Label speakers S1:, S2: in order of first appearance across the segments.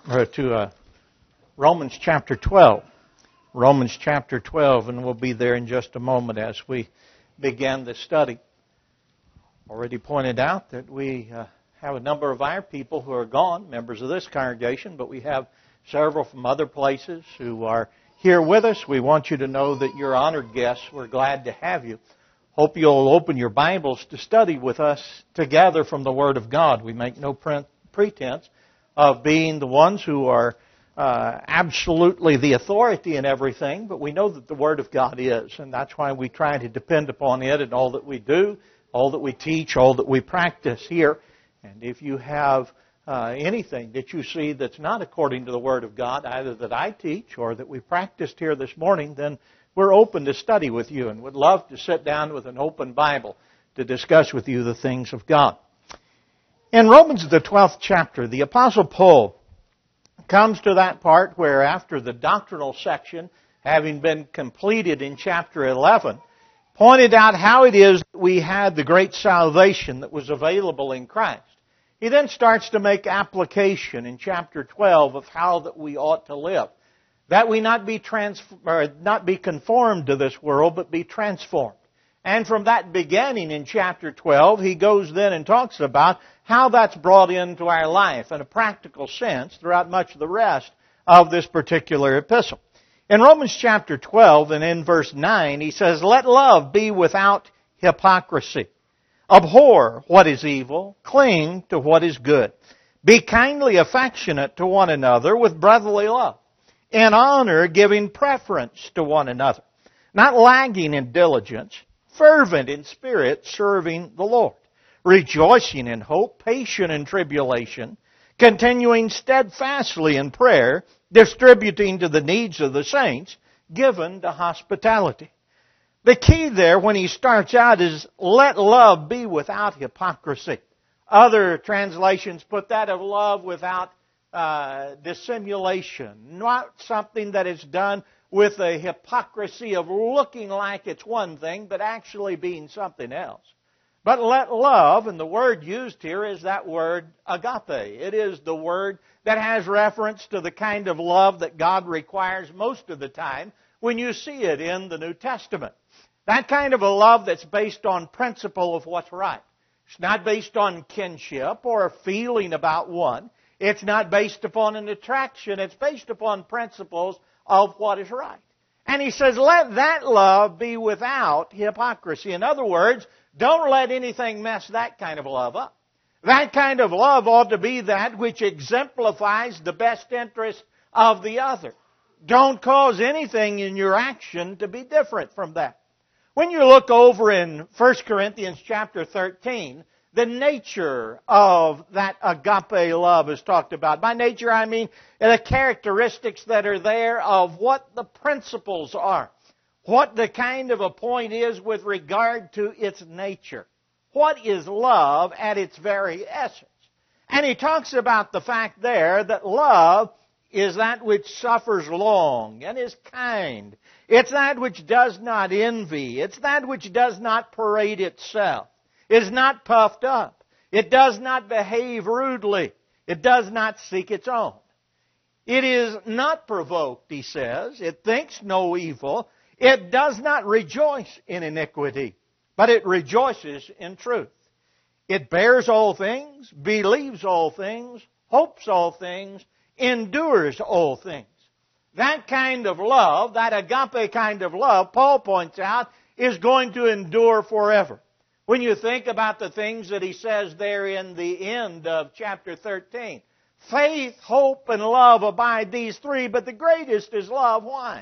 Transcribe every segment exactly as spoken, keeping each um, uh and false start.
S1: or to uh, Romans chapter twelve. Romans chapter twelve, and we'll be there in just a moment as we begin the study. Already pointed out that we uh, have a number of our people who are gone, members of this congregation, but we have several from other places who are here with us. We want you to know that you're honored guests. We're glad to have you. Hope you'll open your Bibles to study with us together from the Word of God. We make no pretense of being the ones who are uh, absolutely the authority in everything, but we know that the Word of God is, and that's why we try to depend upon it in all that we do, all that we teach, all that we practice here. And if you have uh, anything that you see that's not according to the Word of God, either that I teach or that we practiced here this morning, then we're open to study with you and would love to sit down with an open Bible to discuss with you the things of God. In Romans, the twelfth chapter, the Apostle Paul comes to that part where after the doctrinal section, having been completed in chapter eleven, pointed out how it is that we had the great salvation that was available in Christ. He then starts to make application in chapter twelve of how that we ought to live. That we not be trans- or not be conformed to this world, but be transformed. And from that beginning in chapter twelve, he goes then and talks about how that's brought into our life in a practical sense throughout much of the rest of this particular epistle. In Romans chapter twelve and in verse nine, he says, "Let love be without hypocrisy. Abhor what is evil, cling to what is good. Be kindly affectionate to one another with brotherly love. In honor, giving preference to one another, not lagging in diligence, fervent in spirit, serving the Lord, rejoicing in hope, patient in tribulation, continuing steadfastly in prayer, distributing to the needs of the saints, given to hospitality." The key there when he starts out is, let love be without hypocrisy. Other translations put that of love without Uh, dissimulation, not something that is done with a hypocrisy of looking like it's one thing, but actually being something else. But let love, and the word used here is that word agape. It is the word that has reference to the kind of love that God requires most of the time when you see it in the New Testament. That kind of a love that's based on principle of what's right. It's not based on kinship or a feeling about one. It's not based upon an attraction. It's based upon principles of what is right. And he says, let that love be without hypocrisy. In other words, don't let anything mess that kind of love up. That kind of love ought to be that which exemplifies the best interest of the other. Don't cause anything in your action to be different from that. When you look over in First Corinthians chapter thirteen, the nature of that agape love is talked about. By nature, I mean the characteristics that are there of what the principles are. What the kind of a point is with regard to its nature. What is love at its very essence? And he talks about the fact there that love is that which suffers long and is kind. It's that which does not envy. It's that which does not parade itself. Is not puffed up. It does not behave rudely. It does not seek its own. It is not provoked, he says. It thinks no evil. It does not rejoice in iniquity, but it rejoices in truth. It bears all things, believes all things, hopes all things, endures all things. That kind of love, that agape kind of love, Paul points out, is going to endure forever. When you think about the things that he says there in the end of chapter thirteen, faith, hope, and love abide, these three, but the greatest is love. Why?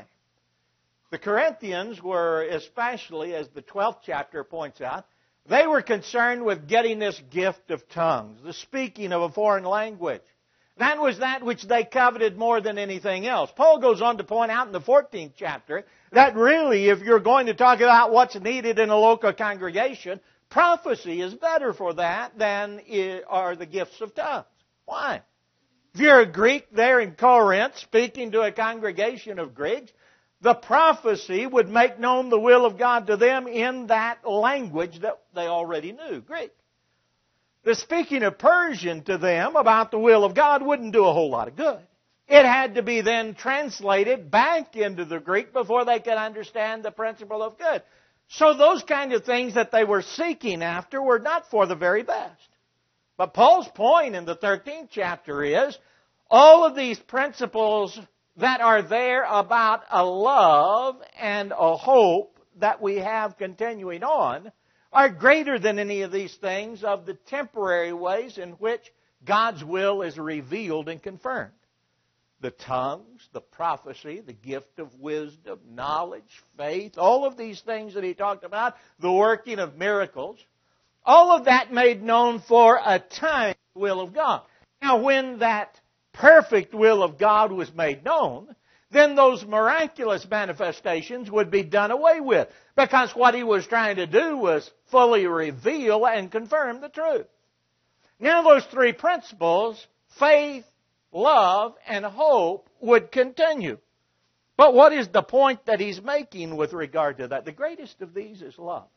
S1: The Corinthians were, especially as the twelfth chapter points out, they were concerned with getting this gift of tongues, the speaking of a foreign language. That was that which they coveted more than anything else. Paul goes on to point out in the fourteenth chapter that really, if you're going to talk about what's needed in a local congregation, prophecy is better for that than are the gifts of tongues. Why? If you're a Greek there in Corinth speaking to a congregation of Greeks, the prophecy would make known the will of God to them in that language that they already knew, Greek. The speaking of Persian to them about the will of God wouldn't do a whole lot of good. It had to be then translated back into the Greek before they could understand the principle of good. So those kind of things that they were seeking after were not for the very best. But Paul's point in the thirteenth chapter is, all of these principles that are there about a love and a hope that we have continuing on are greater than any of these things of the temporary ways in which God's will is revealed and confirmed. The tongues, the prophecy, the gift of wisdom, knowledge, faith, all of these things that he talked about, the working of miracles, all of that made known for a time the will of God. Now, when that perfect will of God was made known, then those miraculous manifestations would be done away with, because what he was trying to do was fully reveal and confirm the truth. Now those three principles, faith, love, and hope, would continue. But what is the point that he's making with regard to that? The greatest of these is love.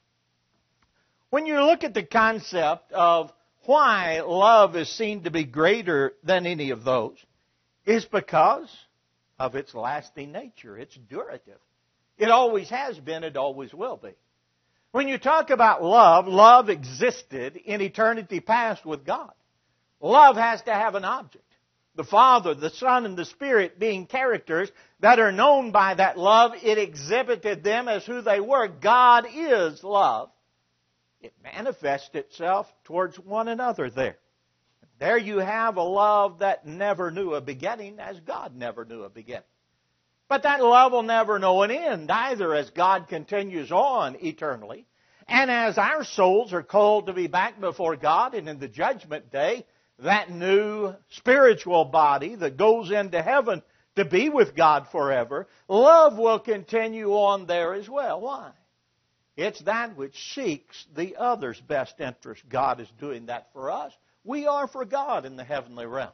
S1: When you look at the concept of why love is seen to be greater than any of those, is because of its lasting nature. It's durative. It always has been, it always will be. When you talk about love, love existed in eternity past with God. Love has to have an object. The Father, the Son, and the Spirit being characters that are known by that love, it exhibited them as who they were. God is love. It manifests itself towards one another there. There you have a love that never knew a beginning, as God never knew a beginning. But that love will never know an end either, as God continues on eternally. And as our souls are called to be back before God, and in the judgment day, that new spiritual body that goes into heaven to be with God forever, love will continue on there as well. Why? It's that which seeks the other's best interest. God is doing that for us. We are for God in the heavenly realm.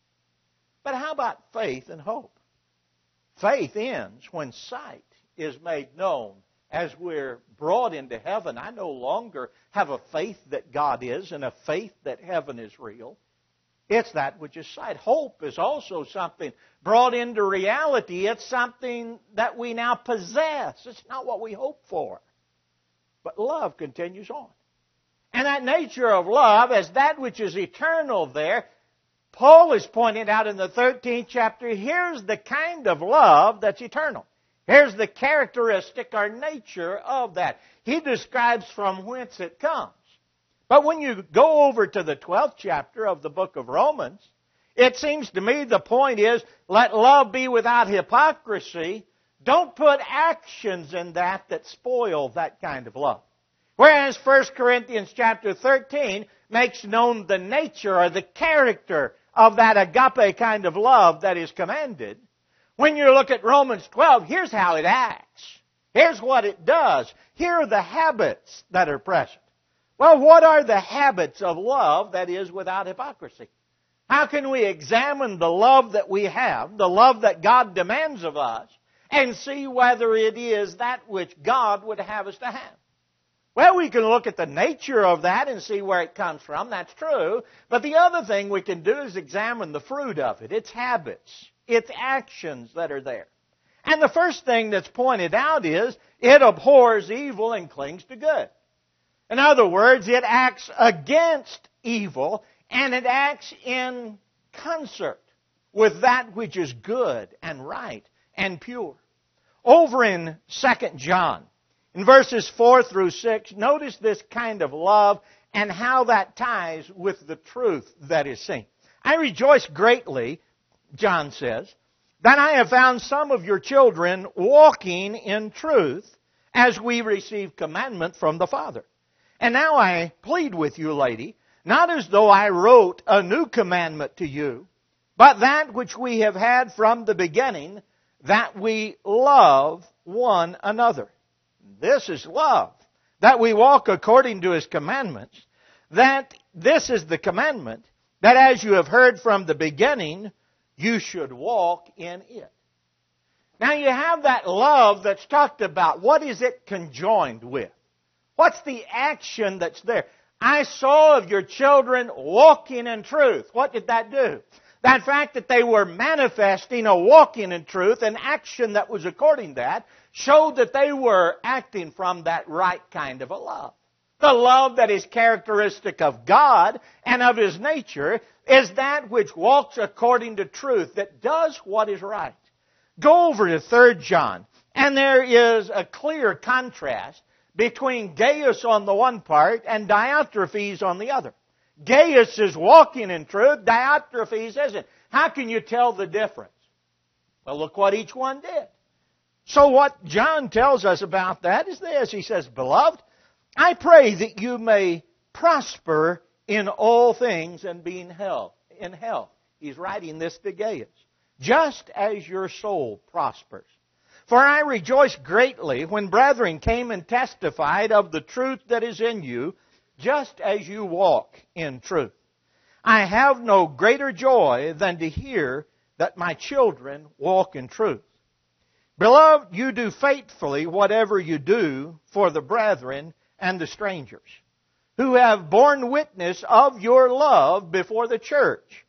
S1: But how about faith and hope? Faith ends when sight is made known. As we're brought into heaven, I no longer have a faith that God is and a faith that heaven is real. It's that which is sight. Hope is also something brought into reality. It's something that we now possess. It's not what we hope for. But love continues on. And that nature of love, as that which is eternal there, Paul is pointing out in the thirteenth chapter, here's the kind of love that's eternal. Here's the characteristic or nature of that. He describes from whence it comes. But when you go over to the twelfth chapter of the book of Romans, it seems to me the point is, let love be without hypocrisy. Don't put actions in that that spoil that kind of love. Whereas First Corinthians chapter thirteen makes known the nature or the character of that agape kind of love that is commanded, when you look at Romans twelve, here's how it acts. Here's what it does. Here are the habits that are present. Well, what are the habits of love that is without hypocrisy? How can we examine the love that we have, the love that God demands of us, and see whether it is that which God would have us to have? Well, we can look at the nature of that and see where it comes from. That's true. But the other thing we can do is examine the fruit of it, its habits, its actions that are there. And the first thing that's pointed out is it abhors evil and clings to good. In other words, it acts against evil and it acts in concert with that which is good and right and pure. Over in Second John, in verses four through six, notice this kind of love and how that ties with the truth that is seen. I rejoice greatly, John says, that I have found some of your children walking in truth as we receive commandment from the Father. And now I plead with you, lady, not as though I wrote a new commandment to you, but that which we have had from the beginning, that we love one another. This is love, that we walk according to His commandments, that this is the commandment, that as you have heard from the beginning, you should walk in it. Now you have that love that's talked about. What is it conjoined with? What's the action that's there? I saw of your children walking in truth. What did that do? That fact that they were manifesting a walking in truth, an action that was according to that, showed that they were acting from that right kind of a love. The love that is characteristic of God and of His nature is that which walks according to truth, that does what is right. Go over to Third John, and there is a clear contrast between Gaius on the one part and Diotrephes on the other. Gaius is walking in truth, Diotrephes isn't. How can you tell the difference? Well, look what each one did. So what John tells us about that is this. He says, Beloved, I pray that you may prosper in all things and be in health. In health. He's writing this to Gaius. Just as your soul prospers. For I rejoiced greatly when brethren came and testified of the truth that is in you, just as you walk in truth. I have no greater joy than to hear that my children walk in truth. Beloved, you do faithfully whatever you do for the brethren and the strangers, who have borne witness of your love before the church.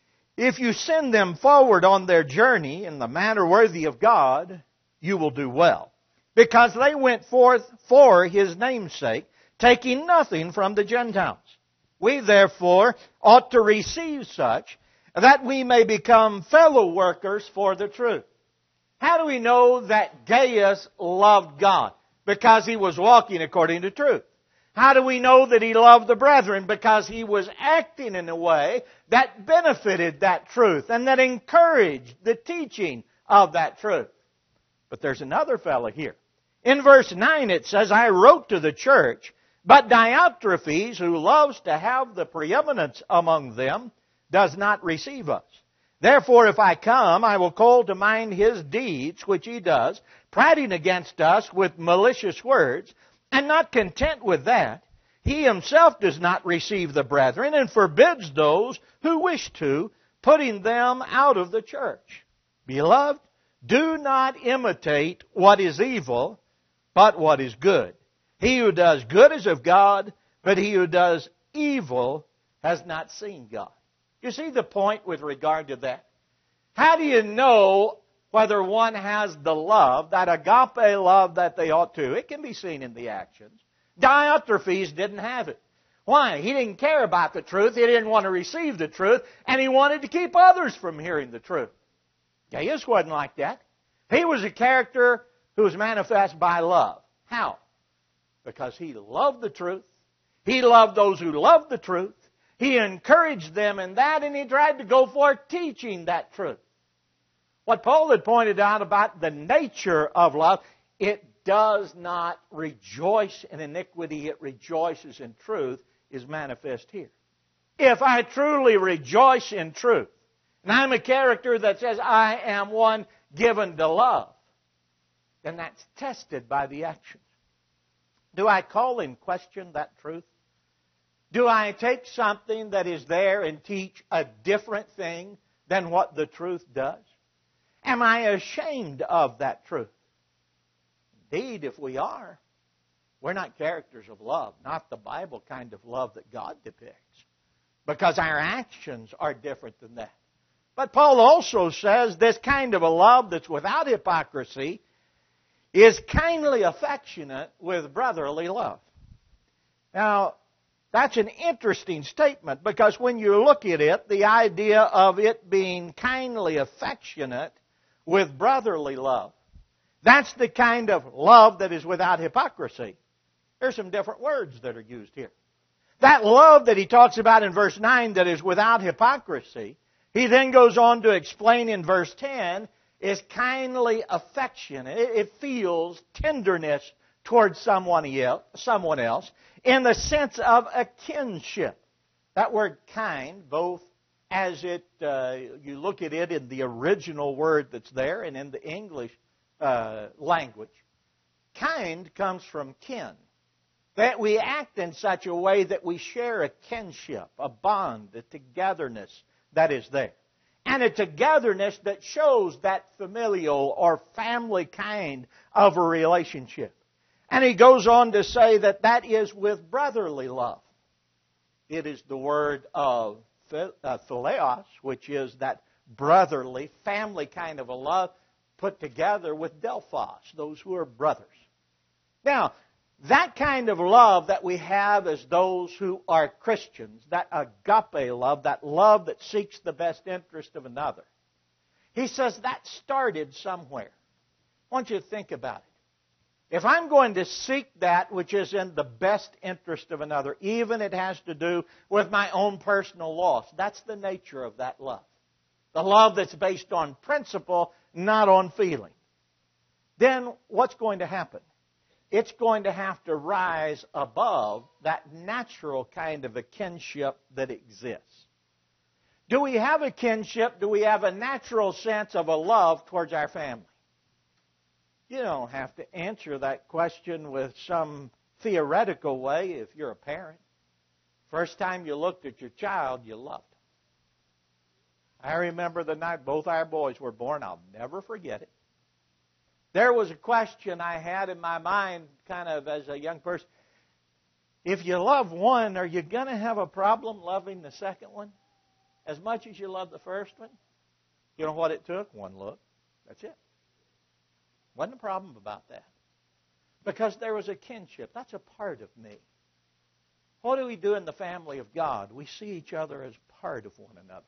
S1: If you send them forward on their journey in the manner worthy of God, you will do well, because they went forth for His name's sake, taking nothing from the Gentiles. We therefore ought to receive such, that we may become fellow workers for the truth. How do we know that Gaius loved God? Because he was walking according to truth. How do we know that he loved the brethren? Because he was acting in a way that benefited that truth and that encouraged the teaching of that truth. But there's another fellow here. In verse nine it says, I wrote to the church, but Diotrephes, who loves to have the preeminence among them, does not receive us. Therefore, if I come, I will call to mind his deeds, which he does, prating against us with malicious words, and not content with that, he himself does not receive the brethren, and forbids those who wish to, putting them out of the church. Beloved, do not imitate what is evil, but what is good. He who does good is of God, but he who does evil has not seen God. You see the point with regard to that? How do you know whether one has the love, that agape love that they ought to? It can be seen in the actions. Diotrephes didn't have it. Why? He didn't care about the truth. He didn't want to receive the truth. And he wanted to keep others from hearing the truth. Gaius wasn't like that. He was a character who was manifest by love. How? Because he loved the truth. He loved those who loved the truth. He encouraged them in that, and he tried to go forth teaching that truth. What Paul had pointed out about the nature of love, it does not rejoice in iniquity, it rejoices in truth, is manifest here. If I truly rejoice in truth, and I'm a character that says I am one given to love, then that's tested by the actions. Do I call in question that truth? Do I take something that is there and teach a different thing than what the truth does? Am I ashamed of that truth? Indeed, if we are, we're not characters of love, not the Bible kind of love that God depicts, because our actions are different than that. But Paul also says this kind of a love that's without hypocrisy is kindly affectionate with brotherly love. Now, that's an interesting statement, because when you look at it, the idea of it being kindly affectionate with brotherly love, that's the kind of love that is without hypocrisy. There's some different words that are used here. That love that he talks about in verse nine that is without hypocrisy, he then goes on to explain in verse ten, is kindly affectionate. It feels tenderness towards someone else in the sense of a kinship. That word kind, both as it uh, you look at it in the original word that's there and in the English uh, language, kind comes from kin. That we act in such a way that we share a kinship, a bond, a togetherness that is there. And a togetherness that shows that familial or family kind of a relationship. And he goes on to say that that is with brotherly love. It is the word of phileos, which is that brotherly, family kind of a love, put together with Delphos, those who are brothers. Now, that kind of love that we have as those who are Christians, that agape love, that love that seeks the best interest of another, he says that started somewhere. I want you to think about it. If I'm going to seek that which is in the best interest of another, even it has to do with my own personal loss, that's the nature of that love. The love that's based on principle, not on feeling. Then what's going to happen? It's going to have to rise above that natural kind of a kinship that exists. Do we have a kinship? Do we have a natural sense of a love towards our family? You don't have to answer that question with some theoretical way if you're a parent. First time you looked at your child, you loved him. I remember the night both our boys were born. I'll never forget it. There was a question I had in my mind kind of as a young person. If you love one, are you going to have a problem loving the second one as much as you love the first one? You know what it took? One look. That's it. Wasn't a problem about that. Because there was a kinship. That's a part of me. What do we do in the family of God? We see each other as part of one another.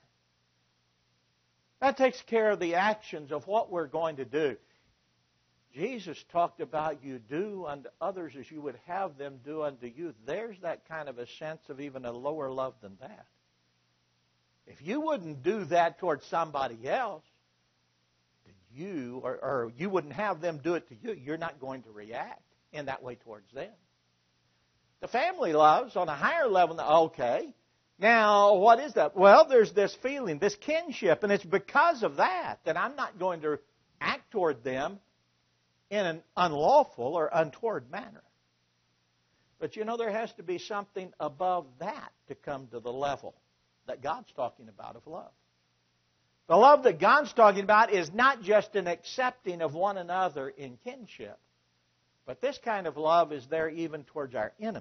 S1: That takes care of the actions of what we're going to do. Jesus talked about you do unto others as you would have them do unto you. There's that kind of a sense of even a lower love than that. If you wouldn't do that towards somebody else, then you, or, or you wouldn't have them do it to you, you're not going to react in that way towards them. The family loves on a higher level. Okay, now what is that? Well, there's this feeling, this kinship, and it's because of that that I'm not going to act toward them in an unlawful or untoward manner. But you know, there has to be something above that to come to the level that God's talking about of love. The love that God's talking about is not just an accepting of one another in kinship, but this kind of love is there even towards our enemies.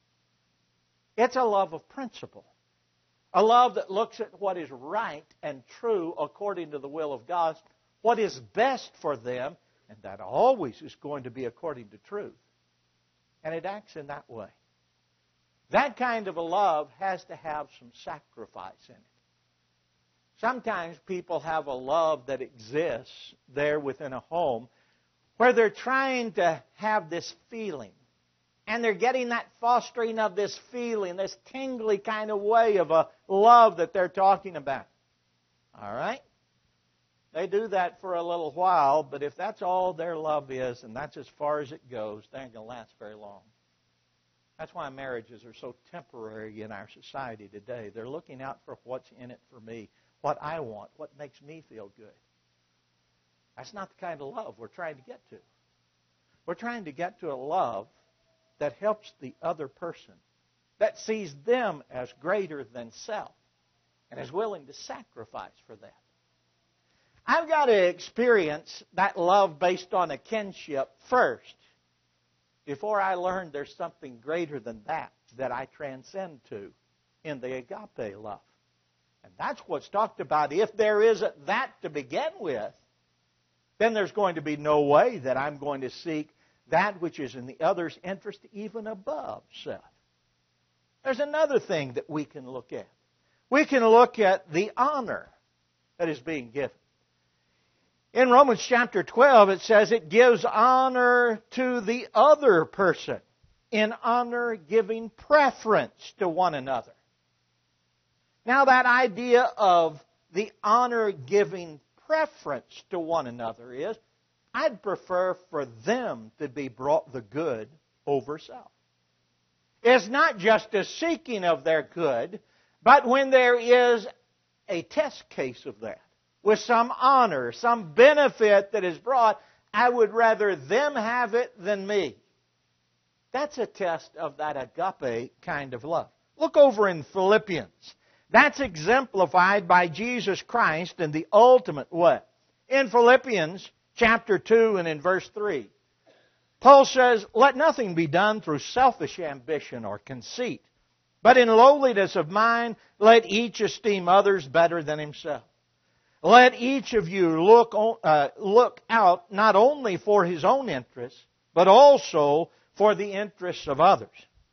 S1: It's a love of principle. A love that looks at what is right and true according to the will of God, what is best for them, and that always is going to be according to truth. And it acts in that way. That kind of a love has to have some sacrifice in it. Sometimes people have a love that exists there within a home where they're trying to have this feeling. And they're getting that fostering of this feeling, this tingly kind of way of a love that they're talking about. All right? They do that for a little while, but if that's all their love is, and that's as far as it goes, they ain't going to last very long. That's why marriages are so temporary in our society today. They're looking out for what's in it for me, what I want, what makes me feel good. That's not the kind of love we're trying to get to. We're trying to get to a love that helps the other person, that sees them as greater than self, and is willing to sacrifice for that. I've got to experience that love based on a kinship first before I learn there's something greater than that that I transcend to in the agape love. And that's what's talked about. If there isn't that to begin with, then there's going to be no way that I'm going to seek that which is in the other's interest even above self. There's another thing that we can look at. We can look at the honor that is being given. In Romans chapter twelve, it says it gives honor to the other person, in honor giving preference to one another. Now, that idea of the honor giving preference to one another is, I'd prefer for them to be brought the good over self. It's not just a seeking of their good, but when there is a test case of that, with some honor, some benefit that is brought, I would rather them have it than me. That's a test of that agape kind of love. Look over in Philippians. That's exemplified by Jesus Christ in the ultimate way. In Philippians chapter two and in verse three, Paul says, "Let nothing be done through selfish ambition or conceit, But in lowliness of mind, let each esteem others better than himself. Let each of you look, uh, look out not only for his own interests, but also for the interests of others.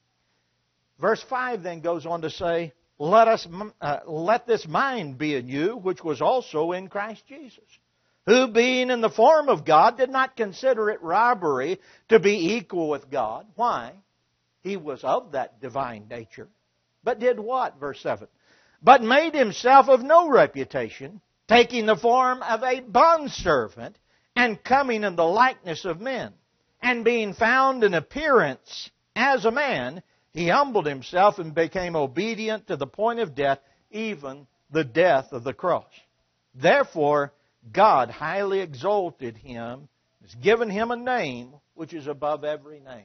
S1: Verse five then goes on to say, Let us uh, let this mind be in you, which was also in Christ Jesus, who being in the form of God did not consider it robbery to be equal with God. Why? He was of that divine nature. But did what? Verse seven. But made himself of no reputation, taking the form of a bondservant, and coming in the likeness of men. And being found in appearance as a man, he humbled himself and became obedient to the point of death, even the death of the cross. Therefore, God highly exalted him, has given him a name which is above every name.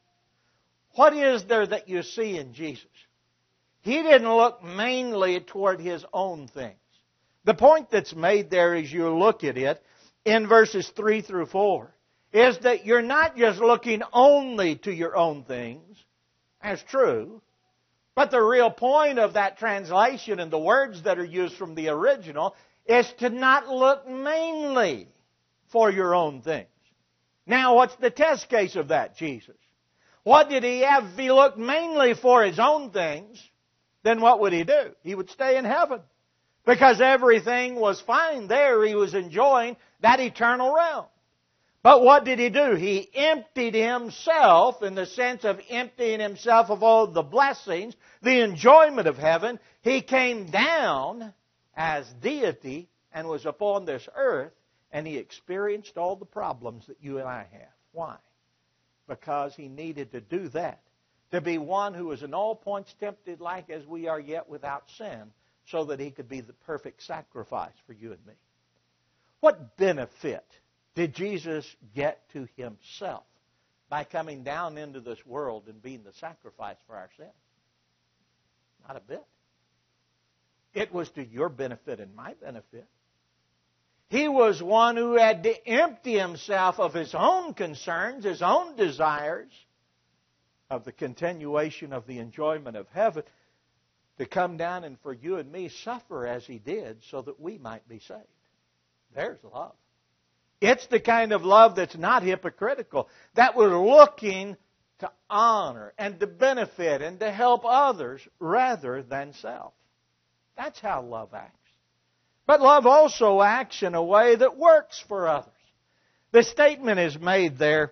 S1: What is there that you see in Jesus? He didn't look mainly toward his own things. The point that's made there as you look at it in verses three through four is that you're not just looking only to your own things, as true, but the real point of that translation and the words that are used from the original is to not look mainly for your own things. Now, what's the test case of that, Jesus? What did he have? If he looked mainly for his own things, then what would he do? He would stay in heaven. Because everything was fine there. He was enjoying that eternal realm. But what did he do? He emptied himself in the sense of emptying himself of all the blessings, the enjoyment of heaven. He came down as deity and was upon this earth, and he experienced all the problems that you and I have. Why? Because he needed to do that. To be one who was in all points tempted like as we are, yet without sin, so that he could be the perfect sacrifice for you and me. What benefit did Jesus get to himself by coming down into this world and being the sacrifice for our sins? Not a bit. It was to your benefit and my benefit. He was one who had to empty himself of his own concerns, his own desires, of the continuation of the enjoyment of heaven, to come down and for you and me suffer as he did so that we might be saved. There's love. It's the kind of love that's not hypocritical, that we're looking to honor and to benefit and to help others rather than self. That's how love acts. But love also acts in a way that works for others. The statement is made there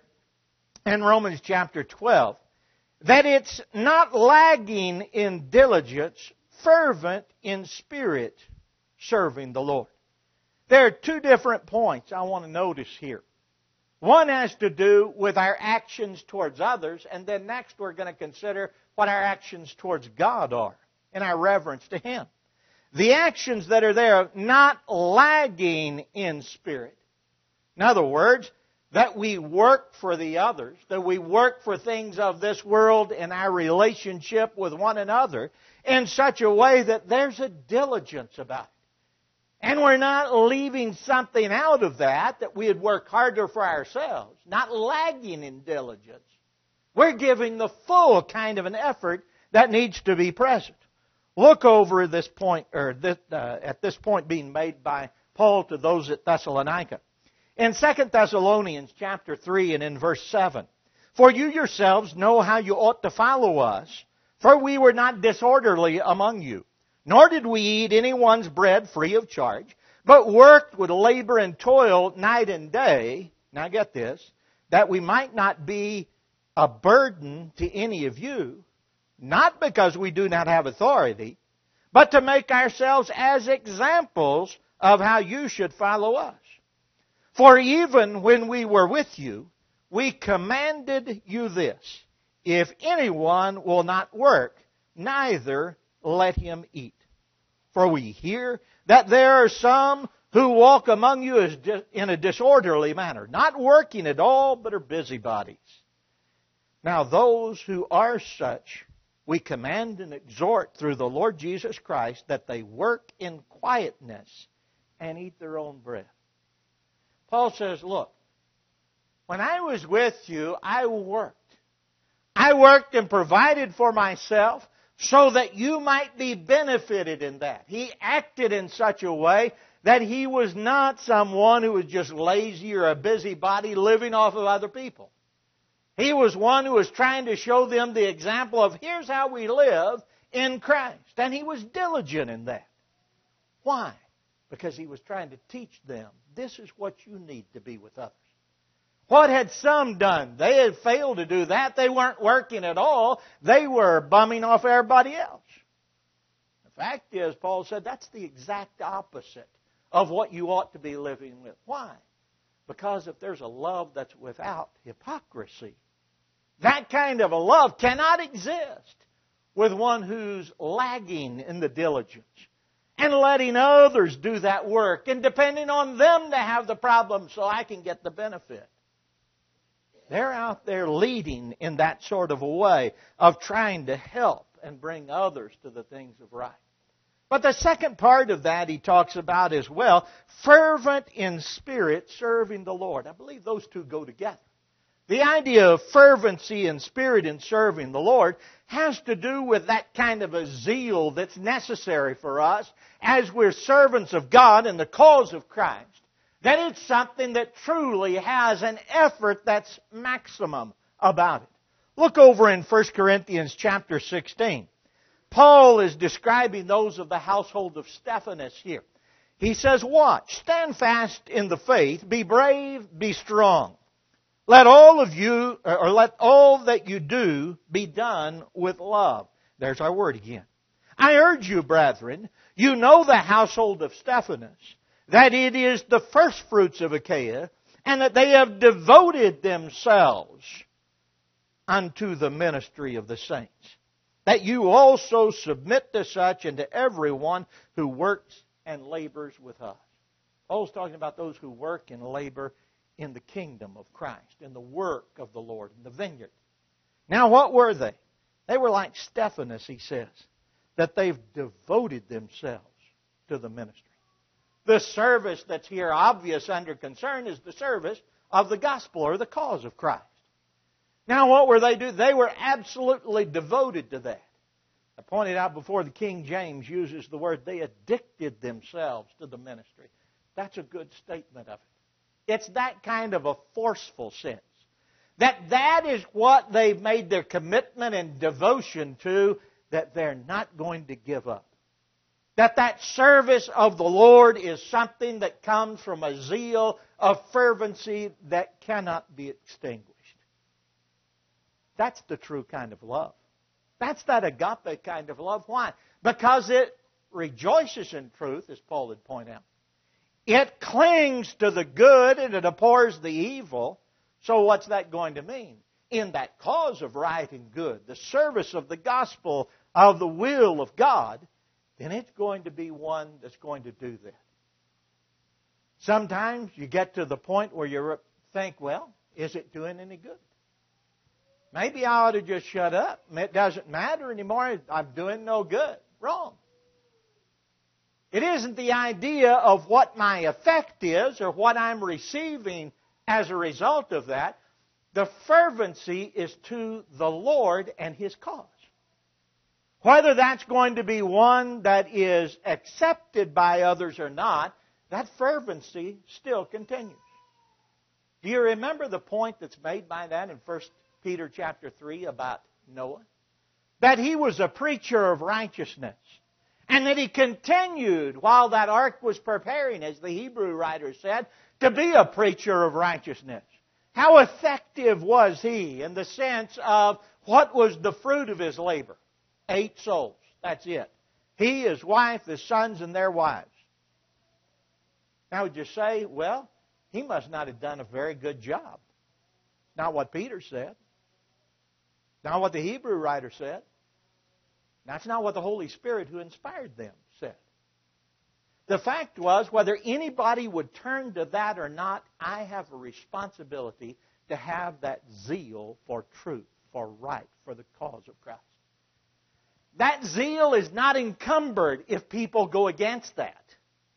S1: in Romans chapter twelve that it's not lagging in diligence, fervent in spirit, serving the Lord. There are two different points I want to notice here. One has to do with our actions towards others, and then next we're going to consider what our actions towards God are in our reverence to Him. The actions that are there, not lagging in spirit. In other words, that we work for the others, that we work for things of this world in our relationship with one another in such a way that there's a diligence about it. And we're not leaving something out of that, that we'd work harder for ourselves, not lagging in diligence. We're giving the full kind of an effort that needs to be present. Look over this point, or this, uh, at this point being made by Paul to those at Thessalonica. In Second Thessalonians chapter three and in verse seven, For you yourselves know how you ought to follow us, for we were not disorderly among you, nor did we eat anyone's bread free of charge, but worked with labor and toil night and day, now get this, that we might not be a burden to any of you, not because we do not have authority, but to make ourselves as examples of how you should follow us. For even when we were with you, we commanded you this, if anyone will not work, neither let him eat. For we hear that there are some who walk among you in a disorderly manner, not working at all, but are busybodies. Now those who are such, we command and exhort through the Lord Jesus Christ that they work in quietness and eat their own bread. Paul says, look, when I was with you, I worked. I worked and provided for myself, so that you might be benefited in that. He acted in such a way that he was not someone who was just lazy or a busybody living off of other people. He was one who was trying to show them the example of here's how we live in Christ. And he was diligent in that. Why? Because he was trying to teach them this is what you need to be with others. What had some done? They had failed to do that. They weren't working at all. They were bumming off everybody else. The fact is, Paul said, that's the exact opposite of what you ought to be living with. Why? Because if there's a love that's without hypocrisy, that kind of a love cannot exist with one who's lagging in the diligence and letting others do that work and depending on them to have the problem so I can get the benefit. They're out there leading in that sort of a way of trying to help and bring others to the things of right. But the second part of that he talks about as well, fervent in spirit serving the Lord. I believe those two go together. The idea of fervency in spirit in serving the Lord has to do with that kind of a zeal that's necessary for us as we're servants of God in the cause of Christ. That it's something that truly has an effort that's maximum about it. Look over in First Corinthians chapter sixteen. Paul is describing those of the household of Stephanas here. He says, watch, stand fast in the faith, be brave, be strong. Let all of you, or let all that you do be done with love. There's our word again. I urge you, brethren, you know the household of Stephanas, that it is the first fruits of Achaia, and that they have devoted themselves unto the ministry of the saints. That you also submit to such and to everyone who works and labors with us. Paul's talking about those who work and labor in the kingdom of Christ, in the work of the Lord, in the vineyard. Now what were they? They were like Stephanas, he says, that they've devoted themselves to the ministry. The service that's here obvious under concern is the service of the gospel or the cause of Christ. Now what were they doing? They were absolutely devoted to that. I pointed out before the King James uses the word they addicted themselves to the ministry. That's a good statement of it. It's that kind of a forceful sense. That that is what they've made their commitment and devotion to, that they're not going to give up. That that service of the Lord is something that comes from a zeal of fervency that cannot be extinguished. That's the true kind of love. That's that agape kind of love. Why? Because it rejoices in truth, as Paul would point out. It clings to the good and it abhors the evil. So what's that going to mean? In that cause of right and good, the service of the gospel, of the will of God, then it's going to be one that's going to do that. Sometimes you get to the point where you think, well, is it doing any good? Maybe I ought to just shut up. It doesn't matter anymore. I'm doing no good. Wrong. It isn't the idea of what my effect is or what I'm receiving as a result of that. The fervency is to the Lord and His cause. Whether that's going to be one that is accepted by others or not, that fervency still continues. Do you remember the point that's made by that in First Peter chapter three about Noah? That he was a preacher of righteousness. And that he continued while that ark was preparing, as the Hebrew writer said, to be a preacher of righteousness. How effective was he in the sense of what was the fruit of his labor? Eight souls. That's it. He, his wife, his sons, and their wives. Now would you say, well, he must not have done a very good job. Not what Peter said. Not what the Hebrew writer said. That's not what the Holy Spirit who inspired them said. The fact was, whether anybody would turn to that or not, I have a responsibility to have that zeal for truth, for right, for the cause of Christ. That zeal is not encumbered if people go against that.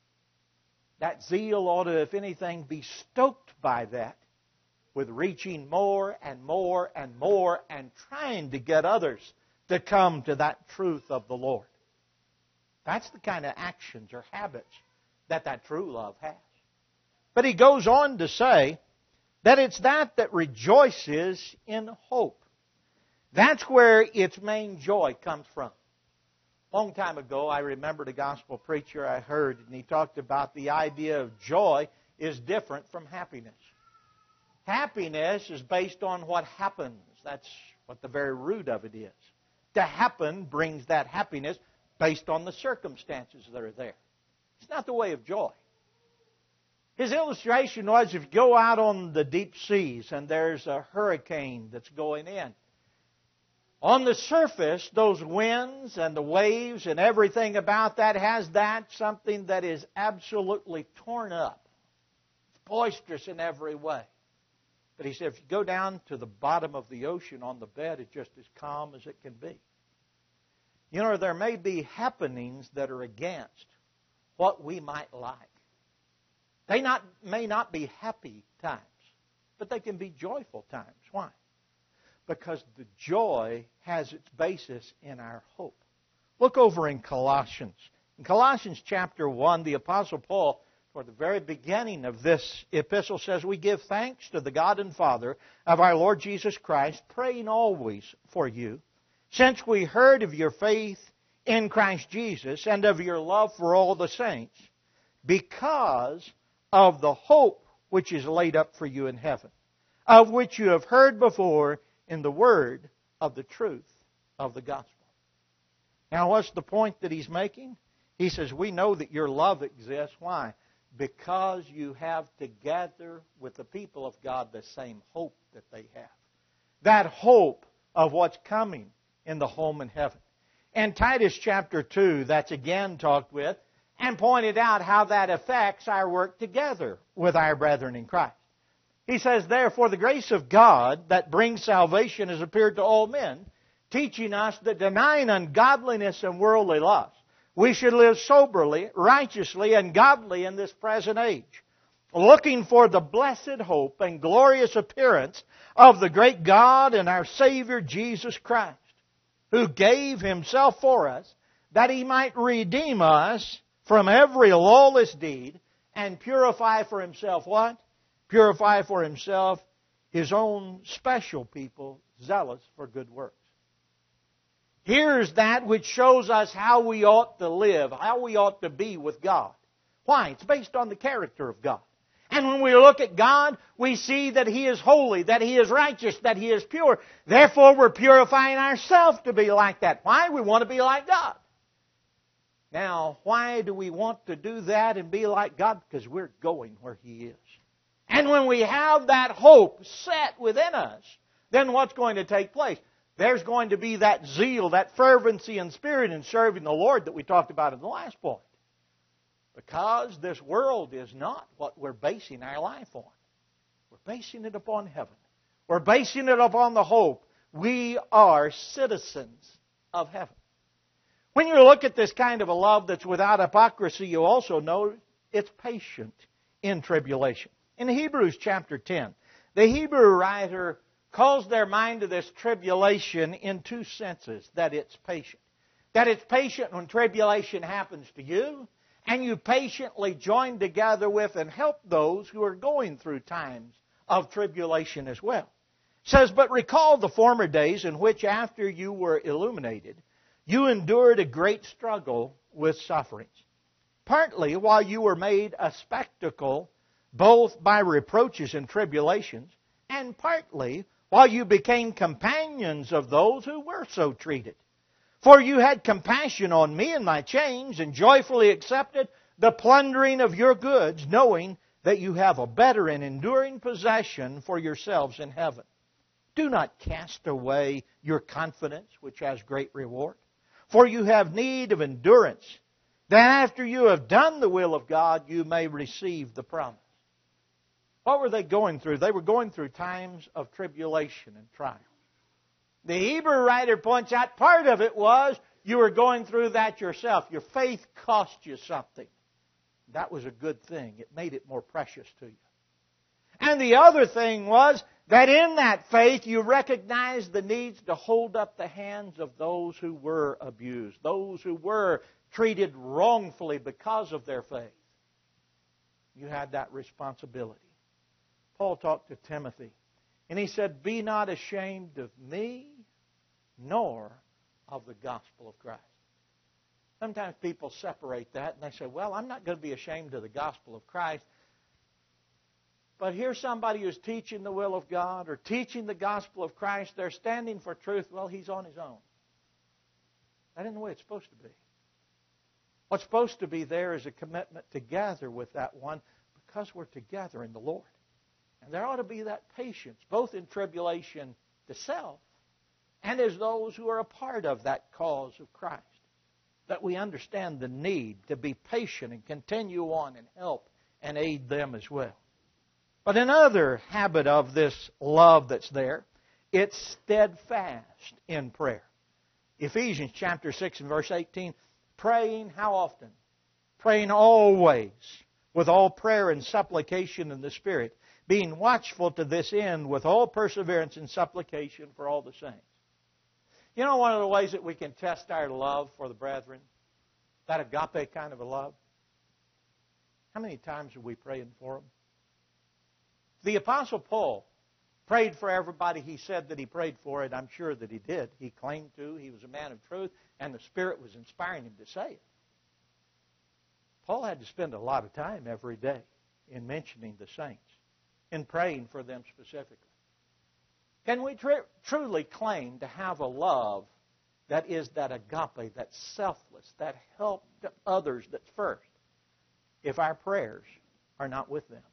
S1: That zeal ought to, if anything, be stoked by that, with reaching more and more and more and trying to get others to come to that truth of the Lord. That's the kind of actions or habits that that true love has. But he goes on to say that it's that that rejoices in hope. That's where its main joy comes from. A long time ago, I remembered a gospel preacher I heard, and he talked about the idea of joy is different from happiness. Happiness is based on what happens. That's what the very root of it is. To happen brings that happiness based on the circumstances that are there. It's not the way of joy. His illustration was if you go out on the deep seas and there's a hurricane that's going in. On the surface, those winds and the waves and everything about that has that something that is absolutely torn up. It's boisterous in every way. But he said if you go down to the bottom of the ocean on the bed, it's just as calm as it can be. You know, there may be happenings that are against what we might like. They not, may not be happy times, but they can be joyful times. Why? Because the joy has its basis in our hope. Look over in Colossians. In Colossians chapter one, the Apostle Paul, toward the very beginning of this epistle, says, we give thanks to the God and Father of our Lord Jesus Christ, praying always for you, since we heard of your faith in Christ Jesus and of your love for all the saints, because of the hope which is laid up for you in heaven, of which you have heard before in the word of the truth of the gospel. Now, what's the point that he's making? He says, we know that your love exists. Why? Because you have together with the people of God the same hope that they have. That hope of what's coming in the home in heaven. And Titus chapter two, that's again talked with and pointed out how that affects our work together with our brethren in Christ. He says, therefore, the grace of God that brings salvation has appeared to all men, teaching us that denying ungodliness and worldly lust, we should live soberly, righteously, and godly in this present age, looking for the blessed hope and glorious appearance of the great God and our Savior Jesus Christ, who gave Himself for us, that He might redeem us from every lawless deed and purify for Himself what? Purify for Himself His own special people, zealous for good works. Here's that which shows us how we ought to live, how we ought to be with God. Why? It's based on the character of God. And when we look at God, we see that He is holy, that He is righteous, that He is pure. Therefore, we're purifying ourselves to be like that. Why? We want to be like God. Now, why do we want to do that and be like God? Because we're going where He is. And when we have that hope set within us, then what's going to take place? There's going to be that zeal, that fervency and spirit in serving the Lord that we talked about in the last point. Because this world is not what we're basing our life on. We're basing it upon heaven. We're basing it upon the hope. We are citizens of heaven. When you look at this kind of a love that's without hypocrisy, you also know it's patient in tribulation. In Hebrews chapter ten, the Hebrew writer calls their mind to this tribulation in two senses. That it's patient. That it's patient when tribulation happens to you, and you patiently join together with and help those who are going through times of tribulation as well. It says, but recall the former days in which after you were illuminated, you endured a great struggle with sufferings. Partly while you were made a spectacle both by reproaches and tribulations, and partly while you became companions of those who were so treated. For you had compassion on me in my chains, and joyfully accepted the plundering of your goods, knowing that you have a better and enduring possession for yourselves in heaven. Do not cast away your confidence, which has great reward. For you have need of endurance, that after you have done the will of God, you may receive the promise. What were they going through? They were going through times of tribulation and trial. The Hebrew writer points out part of it was you were going through that yourself. Your faith cost you something. That was a good thing. It made it more precious to you. And the other thing was That in that faith you recognize the needs to hold up the hands of those who were abused, those who were treated wrongfully because of their faith. You had that responsibility. Paul talked to Timothy, and he said, "Be not ashamed of me, nor of the gospel of Christ." Sometimes people separate that, and they say, "Well, I'm not going to be ashamed of the gospel of Christ." But here's somebody who's teaching the will of God or teaching the gospel of Christ. They're standing for truth. Well, he's on his own. That isn't the way it's supposed to be. What's supposed to be there is a commitment together with that one because we're together in the Lord. And there ought to be that patience, both in tribulation to self and as those who are a part of that cause of Christ, that we understand the need to be patient and continue on and help and aid them as well. But another habit of this love that's there, it's steadfast in prayer. Ephesians chapter six and verse eighteen, praying how often? Praying always with all prayer and supplication in the Spirit, being watchful to this end with all perseverance and supplication for all the saints. You know one of the ways that we can test our love for the brethren? That agape kind of a love? How many times are we praying for them? The Apostle Paul prayed for everybody he said that he prayed for, and I'm sure that he did. He claimed to. He was a man of truth, and the Spirit was inspiring him to say it. Paul had to spend a lot of time every day in mentioning the saints, in praying for them specifically. Can we tr- truly claim to have a love that is that agape, that's selfless, that help to others that's first, if our prayers are not with them?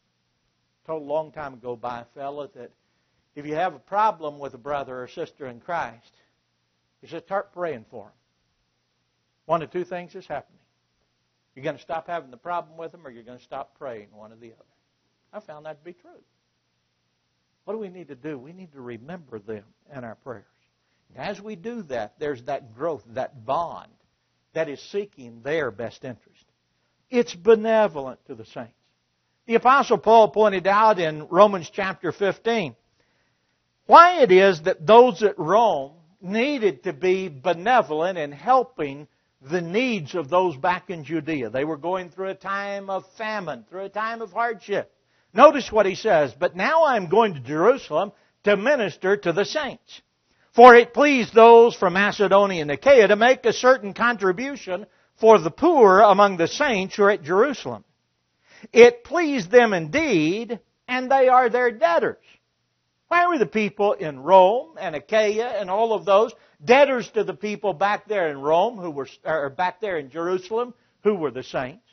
S1: I told a long time ago by a fellow that if you have a problem with a brother or sister in Christ, you should start praying for them. One of two things is happening. You're going to stop having the problem with them, or you're going to stop praying, one or the other. I found that to be true. What do we need to do? We need to remember them in our prayers. And as we do that, there's that growth, that bond that is seeking their best interest. It's benevolent to the saints. The Apostle Paul pointed out in Romans chapter fifteen why it is that those at Rome needed to be benevolent in helping the needs of those back in Judea. They were going through a time of famine, through a time of hardship. Notice what he says, "But now I am going to Jerusalem to minister to the saints. For it pleased those from Macedonia and Achaia to make a certain contribution for the poor among the saints who are at Jerusalem. It pleased them indeed, and they are their debtors." Why were the people in Rome and Achaia and all of those debtors to the people back there in Rome, who were or back there in Jerusalem, who were the saints?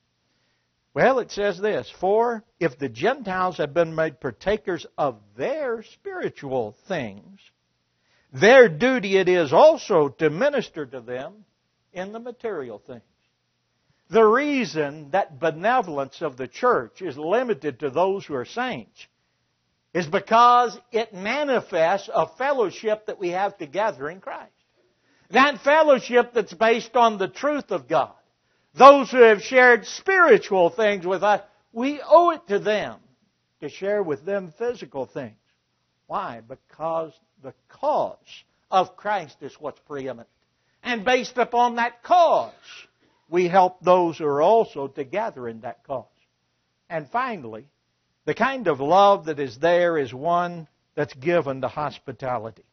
S1: Well, it says this, "For if the Gentiles have been made partakers of their spiritual things, their duty it is also to minister to them in the material things." The reason that benevolence of the church is limited to those who are saints is because it manifests a fellowship that we have together in Christ. That fellowship that's based on the truth of God. Those who have shared spiritual things with us, we owe it to them to share with them physical things. Why? Because the cause of Christ is what's preeminent. And based upon that cause, we help those who are also together in that cause. And finally, the kind of love that is there is one that's given to hospitality.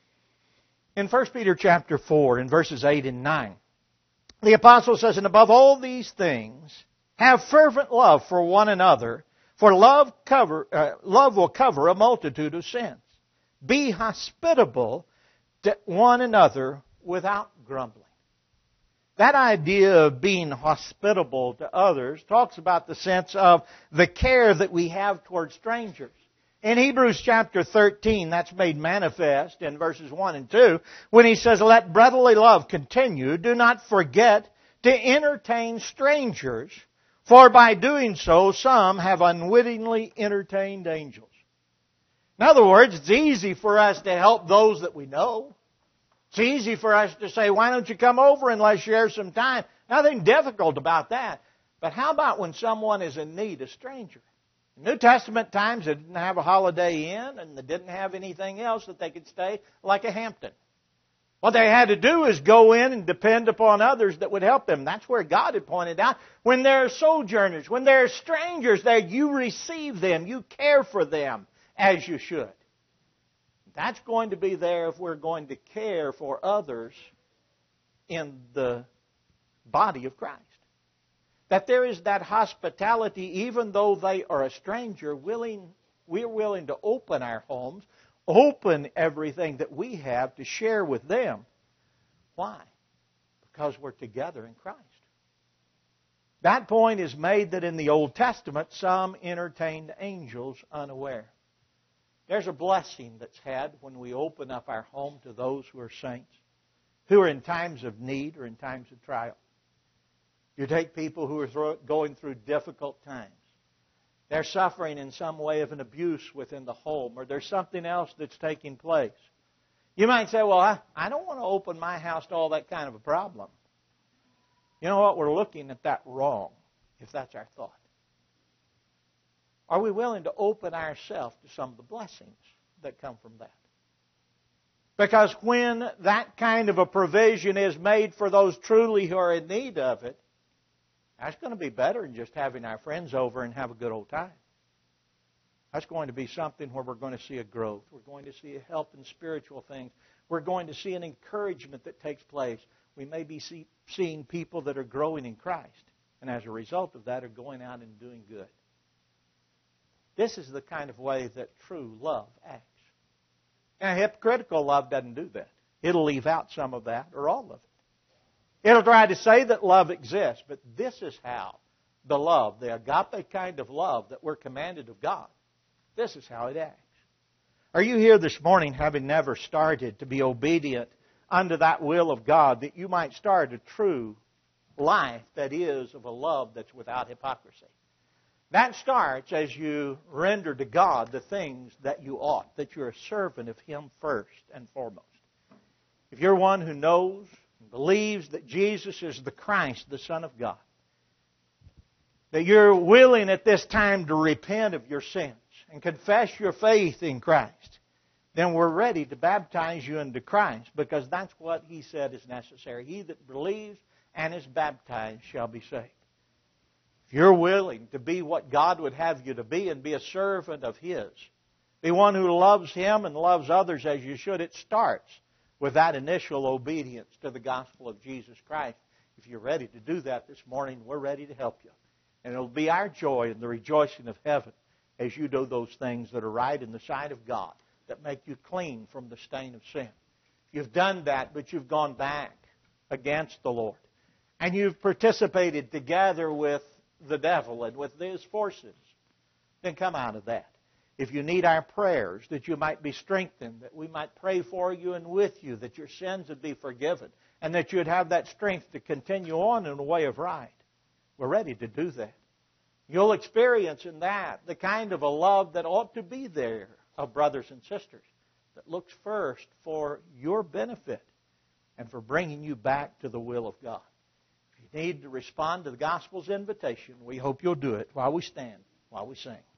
S1: In First Peter chapter four, in verses eight and nine, the apostle says, "And above all these things, have fervent love for one another, for love cover uh, love will cover a multitude of sins. Be hospitable to one another without grumbling." That idea of being hospitable to others talks about the sense of the care that we have toward strangers. In Hebrews chapter thirteen, that's made manifest in verses one and two, when he says, "Let brotherly love continue. Do not forget to entertain strangers, for by doing so some have unwittingly entertained angels." In other words, it's easy for us to help those that we know. It's easy for us to say, "Why don't you come over and let's share some time?" Nothing difficult about that. But how about when someone is in need, a stranger? In New Testament times, they didn't have a Holiday Inn, and they didn't have anything else that they could stay like a Hampton. What they had to do is go in and depend upon others that would help them. That's where God had pointed out. When there are sojourners, when there are strangers there, you receive them, you care for them as you should. That's going to be there if we're going to care for others in the body of Christ. That there is that hospitality, even though they are a stranger, willing, we're willing to open our homes, open everything that we have to share with them. Why? Because we're together in Christ. That point is made that in the Old Testament, some entertained angels unaware. There's a blessing that's had when we open up our home to those who are saints, who are in times of need or in times of trial. You take people who are going through difficult times. They're suffering in some way of an abuse within the home, or there's something else that's taking place. You might say, well, I, I don't want to open my house to all that kind of a problem. You know what? We're looking at that wrong, if that's our thought. Are we willing to open ourselves to some of the blessings that come from that? Because when that kind of a provision is made for those truly who are in need of it, that's going to be better than just having our friends over and have a good old time. That's going to be something where we're going to see a growth. We're going to see a help in spiritual things. We're going to see an encouragement that takes place. We may be see, seeing people that are growing in Christ, and as a result of that are going out and doing good. This is the kind of way that true love acts. And hypocritical love doesn't do that. It'll leave out some of that or all of it. It'll try to say that love exists, but this is how the love, the agape kind of love that we're commanded of God, this is how it acts. Are you here this morning having never started to be obedient unto that will of God, that you might start a true life that is of a love that's without hypocrisy? That starts as you render to God the things that you ought, that you're a servant of Him first and foremost. If you're one who knows and believes that Jesus is the Christ, the Son of God, that you're willing at this time to repent of your sins and confess your faith in Christ, then we're ready to baptize you into Christ, because that's what He said is necessary. He that believes and is baptized shall be saved. If you're willing to be what God would have you to be and be a servant of His, be one who loves Him and loves others as you should, it starts with that initial obedience to the gospel of Jesus Christ. If you're ready to do that this morning, we're ready to help you. And it'll be our joy and the rejoicing of heaven as you do those things that are right in the sight of God, that make you clean from the stain of sin. If you've done that, but you've gone back against the Lord, and you've participated together with the devil and with his forces, then come out of that. If you need our prayers, that you might be strengthened, that we might pray for you and with you, that your sins would be forgiven, and that you'd have that strength to continue on in the way of right, we're ready to do that. You'll experience in that the kind of a love that ought to be there of brothers and sisters, that looks first for your benefit and for bringing you back to the will of God. If you need to respond to the gospel's invitation, we hope you'll do it while we stand, while we sing.